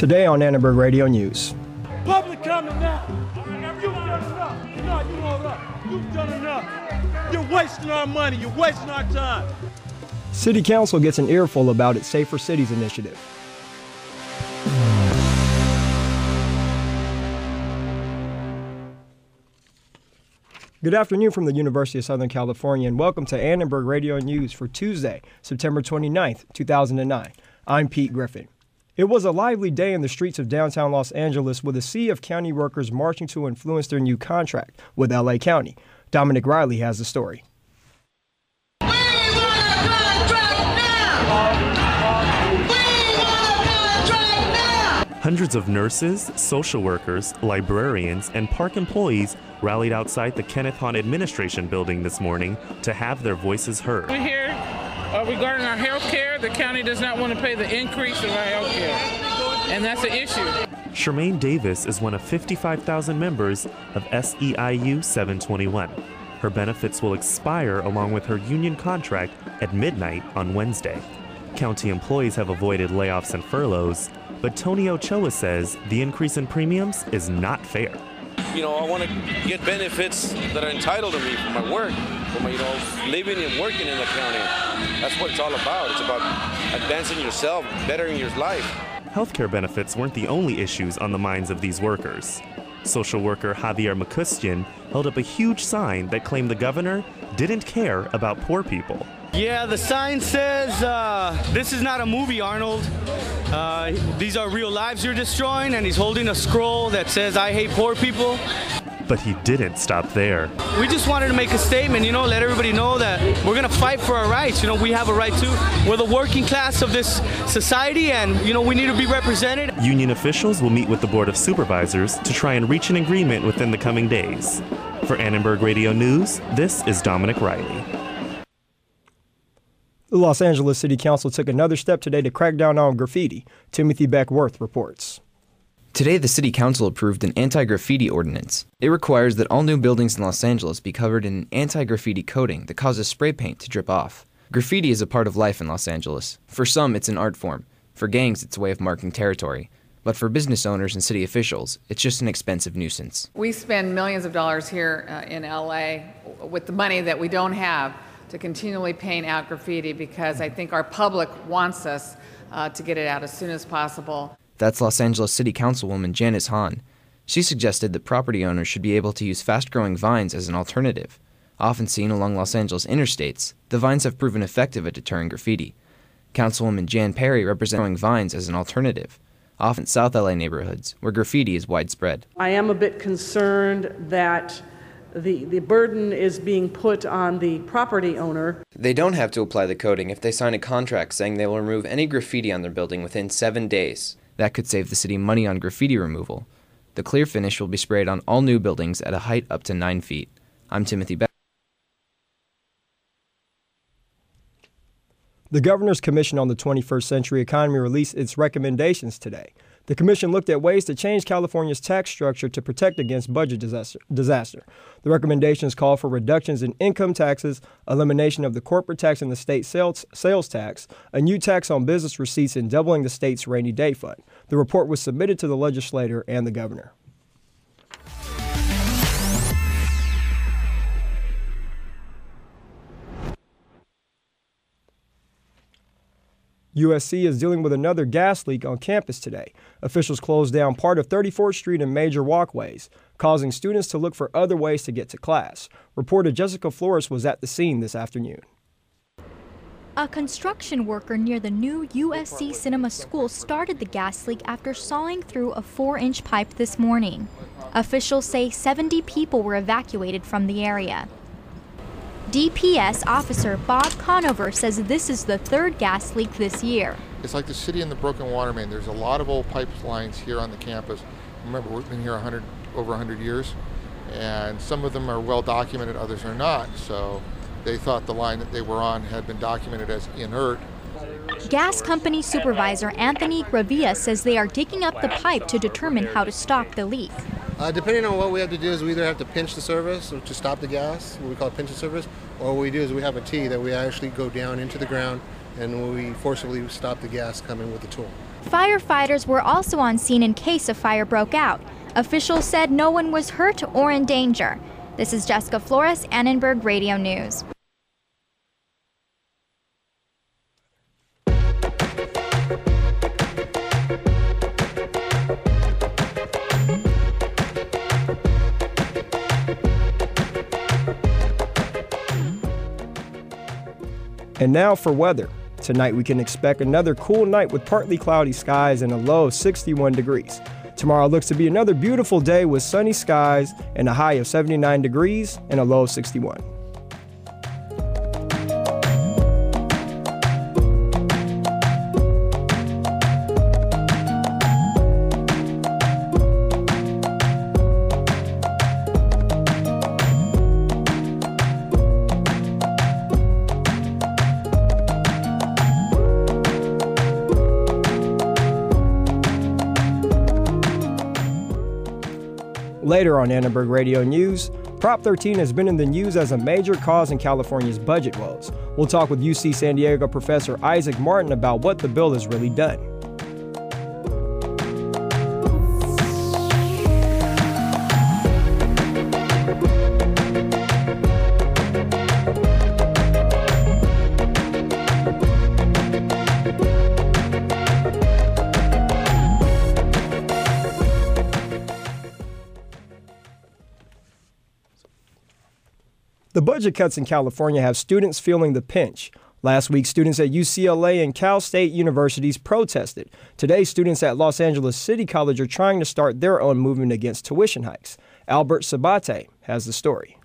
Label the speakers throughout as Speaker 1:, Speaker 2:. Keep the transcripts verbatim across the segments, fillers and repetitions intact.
Speaker 1: Today on Annenberg Radio News.
Speaker 2: Public coming now. You've done enough. No, you hold up. You've done enough. You're wasting our money. You're wasting our time.
Speaker 1: City Council gets an earful about its Safer Cities initiative. Good afternoon from the University of Southern California, and welcome to Annenberg Radio News for Tuesday, September twenty-ninth, two thousand nine. I'm Pete Griffin. It was a lively day in the streets of downtown Los Angeles with a sea of county workers marching to influence their new contract with L A County. Dominic Riley has the story.
Speaker 3: We want a contract now! We want a contract now!
Speaker 4: Hundreds of nurses, social workers, librarians, and park employees rallied outside the Kenneth Hahn Administration Building this morning to have their voices heard.
Speaker 5: We're here uh, regarding our health care. The county does not want to pay the increase of our health care, and that's an issue.
Speaker 4: Charmaine Davis is one of fifty-five thousand members of S E I U seven twenty-one. Her benefits will expire along with her union contract at midnight on Wednesday. County employees have avoided layoffs and furloughs, but Tony Ochoa says the increase in premiums is not fair.
Speaker 6: You know, I want to get benefits that are entitled to me for my work, for my, you know, living and working in the county. That's what it's all about. It's about advancing yourself, bettering your life.
Speaker 4: Healthcare benefits weren't the only issues on the minds of these workers. Social worker Javier McCustian held up a huge sign that claimed the governor didn't care about poor people.
Speaker 7: Yeah, the sign says, uh, this is not a movie, Arnold. Uh, these are real lives you're destroying, and he's holding a scroll that says, I hate poor people.
Speaker 4: But he didn't stop there.
Speaker 7: We just wanted to make a statement, you know, let everybody know that we're going to fight for our rights. You know, we have a right too. We're the working class of this society, and, you know, we need to be represented.
Speaker 4: Union officials will meet with the Board of Supervisors to try and reach an agreement within the coming days. For Annenberg Radio News, this is Dominic Riley.
Speaker 1: The Los Angeles City Council took another step today to crack down on graffiti. Timothy Beckworth reports.
Speaker 8: Today, the City Council approved an anti-graffiti ordinance. It requires that all new buildings in Los Angeles be covered in an anti-graffiti coating that causes spray paint to drip off. Graffiti is a part of life in Los Angeles. For some, it's an art form. For gangs, it's a way of marking territory. But for business owners and city officials, it's just an expensive nuisance.
Speaker 9: We spend millions of dollars here uh, in L A with the money that we don't have to continually paint out graffiti because I think our public wants us uh, to get it out as soon as possible.
Speaker 8: That's Los Angeles City Councilwoman Janice Hahn. She suggested that property owners should be able to use fast-growing vines as an alternative. Often seen along Los Angeles interstates, the vines have proven effective at deterring graffiti. Councilwoman Jan Perry represents growing vines as an alternative, often South L A neighborhoods, where graffiti is widespread.
Speaker 10: I am a bit concerned that the, the burden is being put on the property owner.
Speaker 8: They don't have to apply the coating if they sign a contract saying they will remove any graffiti on their building within seven days. That could save the city money on graffiti removal. The clear finish will be sprayed on all new buildings at a height up to nine feet. I'm Timothy Beck.
Speaker 1: The Governor's Commission on the twenty-first Century Economy released its recommendations today. The commission looked at ways to change California's tax structure to protect against budget disaster. disaster. The recommendations call for reductions in income taxes, elimination of the corporate tax and the state sales, sales tax, a new tax on business receipts, and doubling the state's rainy day fund. The report was submitted to the legislator and the governor. U S C is dealing with another gas leak on campus today. Officials closed down part of thirty-fourth Street and major walkways, causing students to look for other ways to get to class. Reporter Jessica Flores was at the scene this afternoon.
Speaker 11: A construction worker near the new U S C Cinema School started the gas leak after sawing through a four-inch pipe this morning. Officials say seventy people were evacuated from the area. D P S officer Bob Conover says this is the third gas leak this year.
Speaker 12: It's like the city and the broken water main. There's a lot of old pipelines here on the campus. Remember, we've been here one hundred, over one hundred years, and some of them are well documented, others are not. So they thought the line that they were on had been documented as inert.
Speaker 11: Gas company supervisor Anthony Gravia says they are digging up the pipe to determine how to stop the leak.
Speaker 13: Uh, depending on what we have to do is we either have to pinch the service to stop the gas, what we call pinch the service, or what we do is we have a T that we actually go down into the ground and we forcibly stop the gas coming with the tool.
Speaker 11: Firefighters were also on scene in case a fire broke out. Officials said no one was hurt or in danger. This is Jessica Flores, Annenberg Radio News.
Speaker 1: And now for weather. Tonight we can expect another cool night with partly cloudy skies and a low of sixty-one degrees. Tomorrow looks to be another beautiful day with sunny skies and a high of seventy-nine degrees and a low of sixty-one. Later on Annenberg Radio News, Prop thirteen has been in the news as a major cause in California's budget woes. We'll talk with U C San Diego professor Isaac Martin about what the bill has really done. The budget cuts in California have students feeling the pinch. Last week, students at U C L A and Cal State universities protested. Today, students at Los Angeles City College are trying to start their own movement against tuition hikes. Albert Sabate has the story.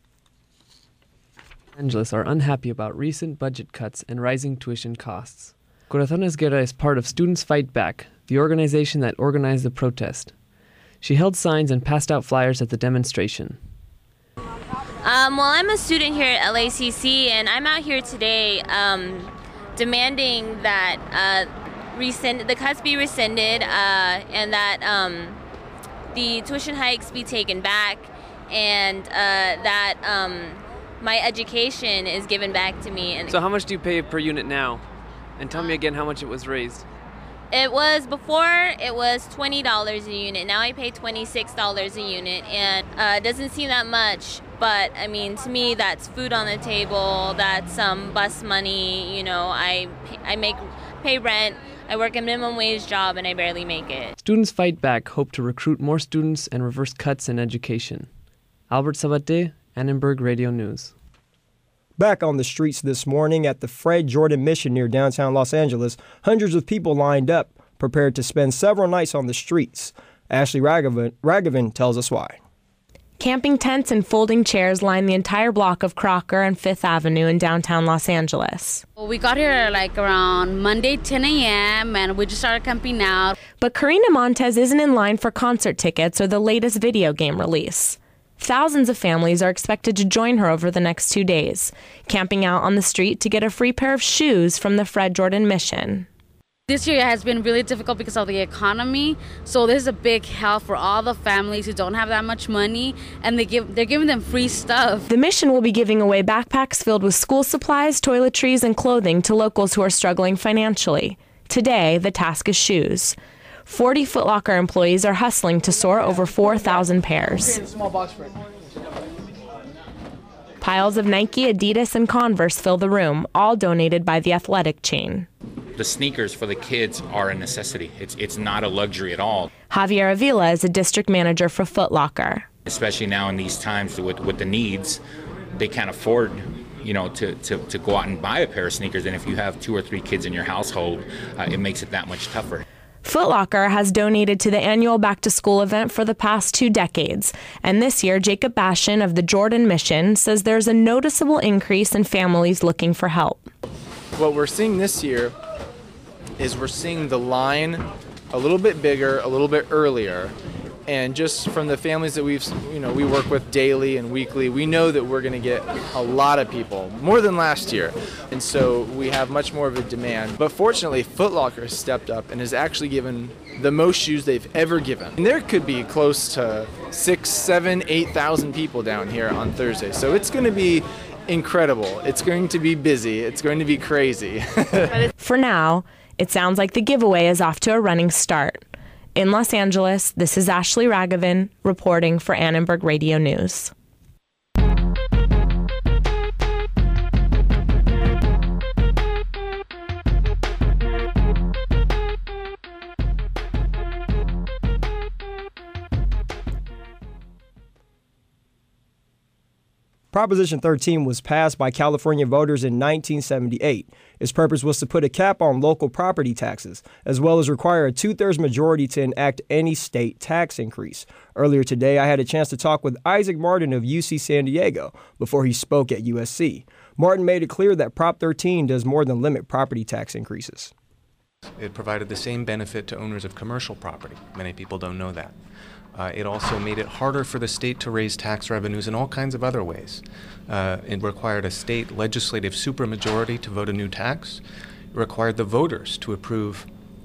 Speaker 14: Los Angeles are unhappy about recent budget cuts and rising tuition costs. Corazones Guerra is part of Students Fight Back, the organization that organized the protest. She held signs and passed out flyers at the demonstration.
Speaker 15: Um, well, I'm a student here at L A C C, and I'm out here today um, demanding that uh, rescind, the cuts be rescinded uh, and that um, the tuition hikes be taken back, and uh, that um, my education is given back to me. And
Speaker 14: so how much do you pay per unit now? And tell me again how much it was raised.
Speaker 15: It was, before, it was twenty dollars a unit. Now I pay twenty-six dollars a unit, and uh, it doesn't seem that much, but I mean, to me, that's food on the table, that's some um, bus money, you know, I, I make, pay rent, I work a minimum wage job, and I barely make it.
Speaker 14: Students Fight Back hope to recruit more students and reverse cuts in education. Albert Sabate, Annenberg Radio News.
Speaker 1: Back on the streets this morning at the Fred Jordan Mission near downtown Los Angeles, hundreds of people lined up, prepared to spend several nights on the streets. Ashley Raghavan, Raghavan tells us why.
Speaker 16: Camping tents and folding chairs line the entire block of Crocker and Fifth Avenue in downtown Los Angeles.
Speaker 17: Well, we got here like around Monday, ten a.m., and we just started camping out.
Speaker 16: But Karina Montez isn't in line for concert tickets or the latest video game release. Thousands of families are expected to join her over the next two days, camping out on the street to get a free pair of shoes from the Fred Jordan Mission.
Speaker 17: This year has been really difficult because of the economy, so this is a big help for all the families who don't have that much money, and they give, they're giving them free stuff.
Speaker 16: The Mission will be giving away backpacks filled with school supplies, toiletries, and clothing to locals who are struggling financially. Today, the task is shoes. forty Foot Locker employees are hustling to source over four thousand pairs. Piles of Nike, Adidas, and Converse fill the room, all donated by the athletic chain.
Speaker 18: The sneakers for the kids are a necessity. It's it's not a luxury at all.
Speaker 16: Javier Avila is a district manager for Foot Locker.
Speaker 18: Especially now in these times with, with the needs, they can't afford, you know, to, to, to go out and buy a pair of sneakers. And if you have two or three kids in your household, uh, it makes it that much tougher.
Speaker 16: Foot Locker has donated to the annual back-to-school event for the past two decades. And this year, Jacob Bashan of the Jordan Mission says there's a noticeable increase in families looking for help.
Speaker 19: What we're seeing this year is we're seeing the line a little bit bigger, a little bit earlier. And just from the families that we've, you know, we work with daily and weekly, we know that we're going to get a lot of people, more than last year. And so we have much more of a demand. But fortunately, Foot Locker has stepped up and has actually given the most shoes they've ever given. And there could be close to six, seven, eight thousand people down here on Thursday. So it's going to be incredible. It's going to be busy. It's going to be crazy.
Speaker 16: For now, It sounds like the giveaway is off to a running start. In Los Angeles, this is Ashley Raghavan reporting for Annenberg Radio News.
Speaker 1: Proposition thirteen was passed by California voters in nineteen seventy-eight. Its purpose was to put a cap on local property taxes, as well as require a two-thirds majority to enact any state tax increase. Earlier today, I had a chance to talk with Isaac Martin of U C San Diego before he spoke at U S C. Martin made it clear that Prop thirteen does more than limit property tax increases.
Speaker 20: It provided the same benefit to owners of commercial property. Many people don't know that. Uh, it also made it harder for the state to raise tax revenues in all kinds of other ways. Uh, it required a state legislative supermajority to vote a new tax. It required the voters to approve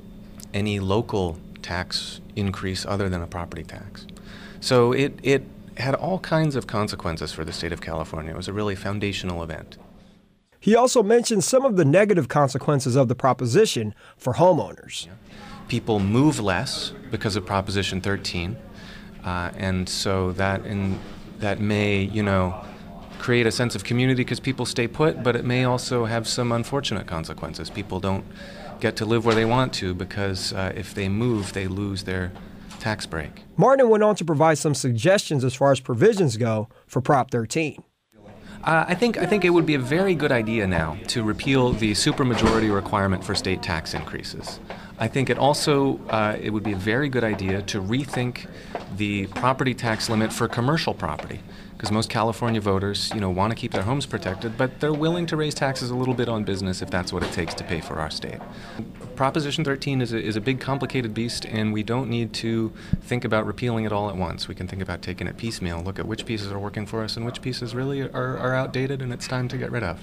Speaker 20: any local tax increase other than a property tax. So it, it had all kinds of consequences for the state of California. It was a really foundational event.
Speaker 1: He also mentioned some of the negative consequences of the proposition for homeowners.
Speaker 20: People move less because of Proposition thirteen, uh, and so that in, that may, you know, create a sense of community because people stay put, but it may also have some unfortunate consequences. People don't get to live where they want to because uh, if they move, they lose their tax break.
Speaker 1: Martin went on to provide some suggestions as far as provisions go for Prop thirteen.
Speaker 20: Uh, I think I think it would be a very good idea now to repeal the supermajority requirement for state tax increases. I think it also uh, it would be a very good idea to rethink the property tax limit for commercial property, because most California voters, you know, want to keep their homes protected, but they're willing to raise taxes a little bit on business if that's what it takes to pay for our state. Proposition thirteen is a, is a big, complicated beast, and we don't need to think about repealing it all at once. We can think about taking it piecemeal, look at which pieces are working for us and which pieces really are, are outdated and it's time to get rid of.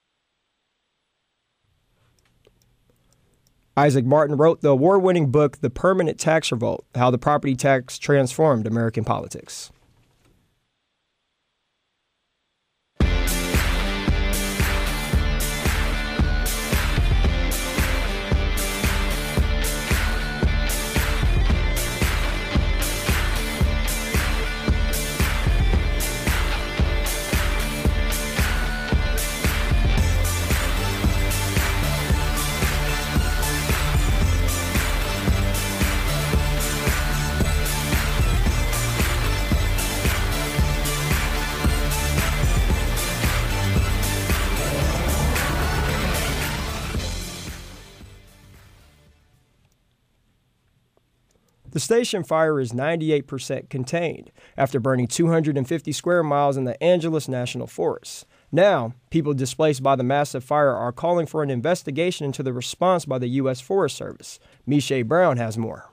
Speaker 1: Isaac Martin wrote the award-winning book, The Permanent Tax Revolt: How the Property Tax Transformed American Politics. The station fire is ninety-eight percent contained after burning two hundred fifty square miles in the Angeles National Forest. Now, people displaced by the massive fire are calling for an investigation into the response by the U S Forest Service. Miche Brown has more.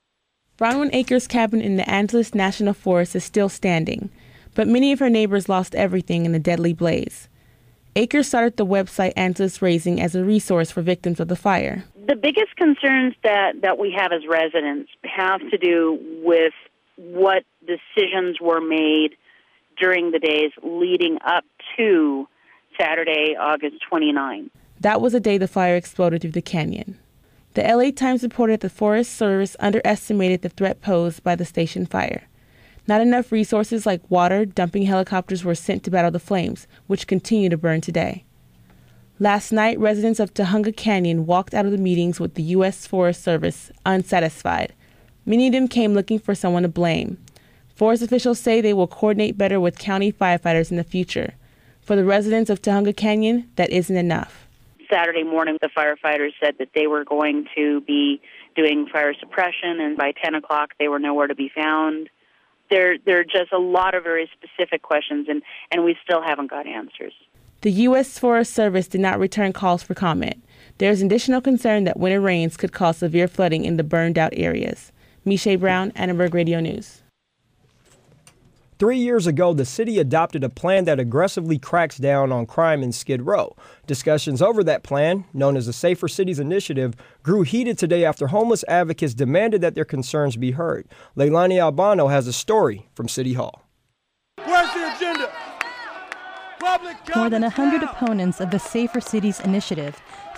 Speaker 21: Bronwyn Acres' cabin in the Angeles National Forest is still standing, but many of her neighbors lost everything in the deadly blaze. Acres started the website Angeles Raising as a resource for victims of the fire.
Speaker 22: The biggest concerns that, that we have as residents have to do with what decisions were made during the days leading up to Saturday, August twenty-ninth.
Speaker 21: That was the day the fire exploded through the canyon. The L A Times reported that the Forest Service underestimated the threat posed by the station fire. Not enough resources like water, dumping helicopters were sent to battle the flames, which continue to burn today. Last night, residents of Tujunga Canyon walked out of the meetings with the U S Forest Service unsatisfied. Many of them came looking for someone to blame. Forest officials say they will coordinate better with county firefighters in the future. For the residents of Tujunga Canyon, that isn't enough.
Speaker 22: Saturday morning, the firefighters said that they were going to be doing fire suppression, and by ten o'clock, they were nowhere to be found. There, there are just a lot of very specific questions, and, and we still haven't got answers.
Speaker 21: The U S Forest Service did not return calls for comment. There is additional concern that winter rains could cause severe flooding in the burned-out areas. Miche Brown, Annenberg Radio News.
Speaker 1: Three years ago, the city adopted a plan that aggressively cracks down on crime in Skid Row. Discussions over that plan, known as the Safer Cities Initiative, grew heated today after homeless advocates demanded that their concerns be heard. Leilani Albano has a story from City Hall.
Speaker 2: Where's the agenda?
Speaker 23: More than one hundred opponents of the Safer Cities Initiative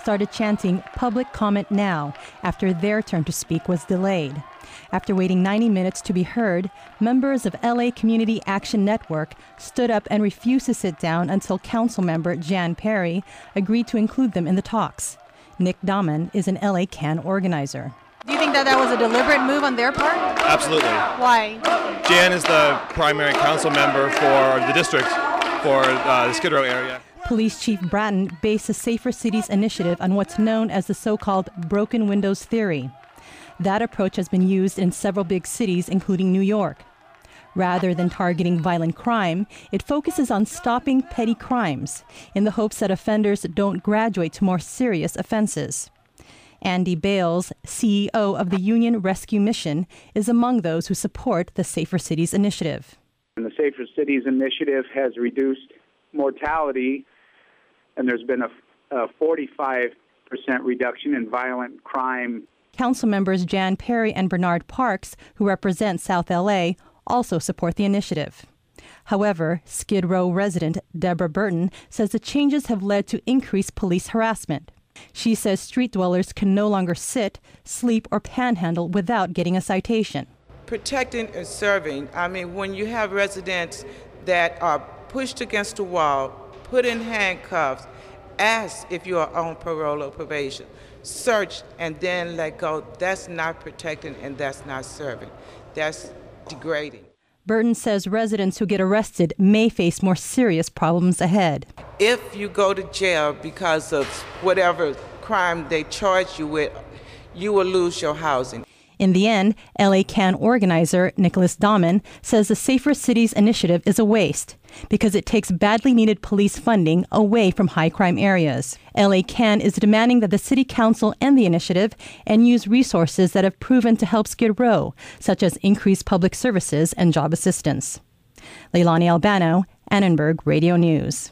Speaker 3: started chanting "Public comment now" after their turn to speak was delayed. After waiting ninety minutes to be heard, members of L A Community Action Network stood up and refused to sit down until Councilmember Jan Perry agreed to include them in the talks. Nick Dahman is an L A C A N organizer.
Speaker 5: Do you think that that was a deliberate move on their part?
Speaker 23: Absolutely.
Speaker 5: Why?
Speaker 23: Jan is the primary council member for the district for uh, the Skid Row area.
Speaker 3: Police Chief Bratton based the Safer Cities initiative on what's known as the so-called broken windows theory. That approach has been used in several big cities, including New York. Rather than targeting violent crime, it focuses on stopping petty crimes in the hopes that offenders don't graduate to more serious offenses. Andy Bales, C E O of the Union Rescue Mission, is among those who support the Safer Cities initiative.
Speaker 24: And the Safer Cities initiative has reduced mortality, and there's been a, a forty-five percent reduction in violent crime.
Speaker 3: Council members Jan Perry and Bernard Parks, who represent South L A, also support the initiative. However, Skid Row resident Deborah Burton says the changes have led to increased police harassment. She says street dwellers can no longer sit, sleep, or panhandle without getting a citation.
Speaker 25: Protecting and serving, I mean, when you have residents that are pushed against a wall, put in handcuffs, asked if you are on parole or probation, searched, and then let go, that's not protecting and that's not serving. That's degrading.
Speaker 3: Burton says residents who get arrested may face more serious problems ahead.
Speaker 25: If you go to jail because of whatever crime they charge you with, you will lose your housing.
Speaker 3: In the end, L A C A N organizer Nicholas Dahman says the Safer Cities initiative is a waste because it takes badly needed police funding away from high crime areas. L A C A N is demanding that the City Council end the initiative and use resources that have proven to help Skid Row, such as increased public services and job assistance. Leilani Albano, Annenberg Radio News.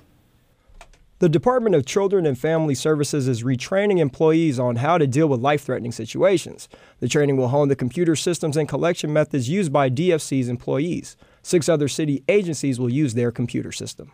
Speaker 1: The Department of Children and Family Services is retraining employees on how to deal with life-threatening situations. The training will hone the computer systems and collection methods used by D F C's employees. Six other city agencies will use their computer system.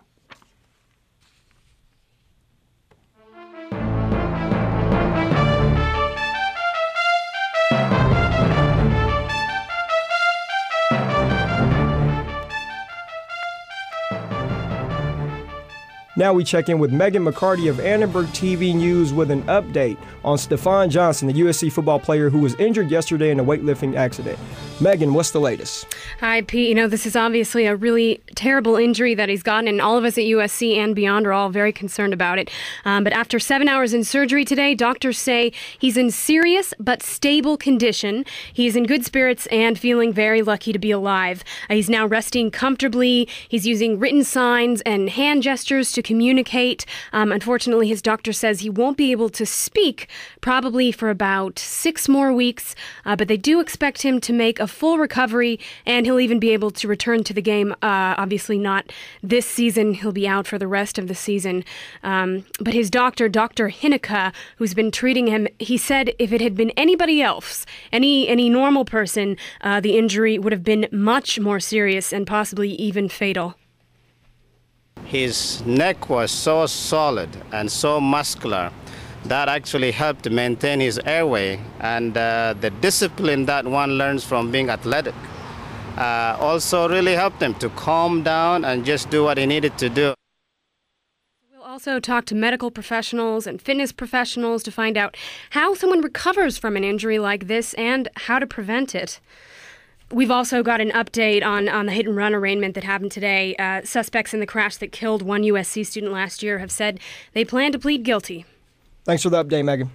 Speaker 1: Now we check in with Megan McCarty of Annenberg T V News with an update on Stephon Johnson, the U S C football player who was injured yesterday in a weightlifting accident. Megan, what's the latest?
Speaker 26: Hi, Pete. You know, this is obviously a really terrible injury that he's gotten, and all of us at U S C and beyond are all very concerned about it. Um, but after seven hours in surgery today, doctors say he's in serious but stable condition. He's in good spirits and feeling very lucky to be alive. Uh, he's now resting comfortably. He's using written signs and hand gestures to communicate. Um, unfortunately, his doctor says he won't be able to speak probably for about six more weeks, uh, but they do expect him to make a full recovery, and he'll even be able to return to the game. Uh, obviously not this season. He'll be out for the rest of the season. Um, but his doctor, Doctor Hinneka, who's been treating him, he said if it had been anybody else, any any normal person, uh, the injury would have been much more serious and possibly even fatal.
Speaker 27: His neck was so solid and so muscular that actually helped maintain his airway, and uh, the discipline that one learns from being athletic uh, also really helped him to calm down and just do what he needed to do.
Speaker 26: We'll also talk to medical professionals and fitness professionals to find out how someone recovers from an injury like this and how to prevent it. We've also got an update on, on the hit-and-run arraignment that happened today. Uh, suspects in the crash that killed one U S C student last year have said they plan to plead guilty.
Speaker 1: Thanks for the update, Megan.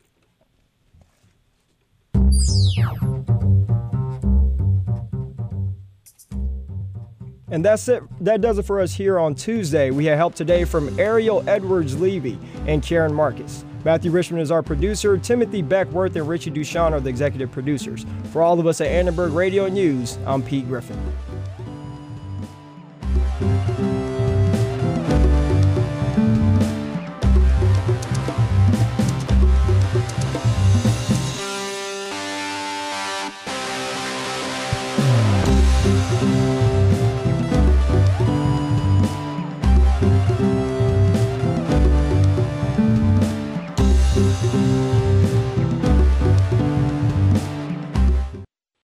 Speaker 1: And that's it. That does it for us here on Tuesday. We had help today from Ariel Edwards-Levy and Karen Marcus. Matthew Richmond is our producer. Timothy Beckworth and Richie Duchamp are the executive producers. For all of us at Annenberg Radio News, I'm Pete Griffin.